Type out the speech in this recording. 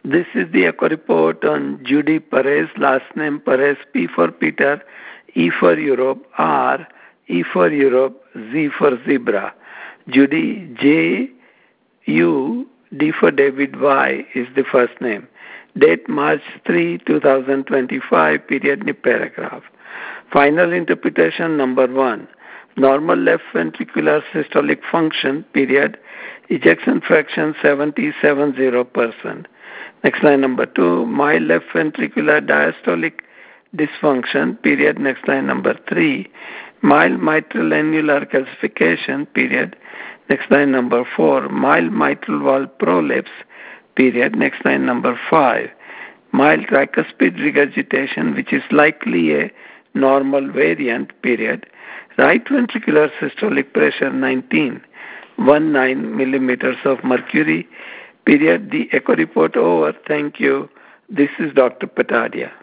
This is the echo report on Judy Perez, last name Perez, P for Peter, E for Europe, R, E for Europe, Z for Zebra. Judy, J-U, D for David, Y is the first name. Date March 3, 2025, period, new paragraph. Final interpretation number 1. Normal left ventricular systolic function, period, ejection fraction 70%. Next line number 2, mild left ventricular diastolic dysfunction, period. Next line number 3, mild mitral annular calcification, period. Next line number 4, mild mitral valve prolapse, period. Next line number 5, mild tricuspid regurgitation, which is likely a normal variant, period. Right ventricular systolic pressure 19 millimeters of mercury, period. The echo report over. Thank you. This is Dr. Patadia.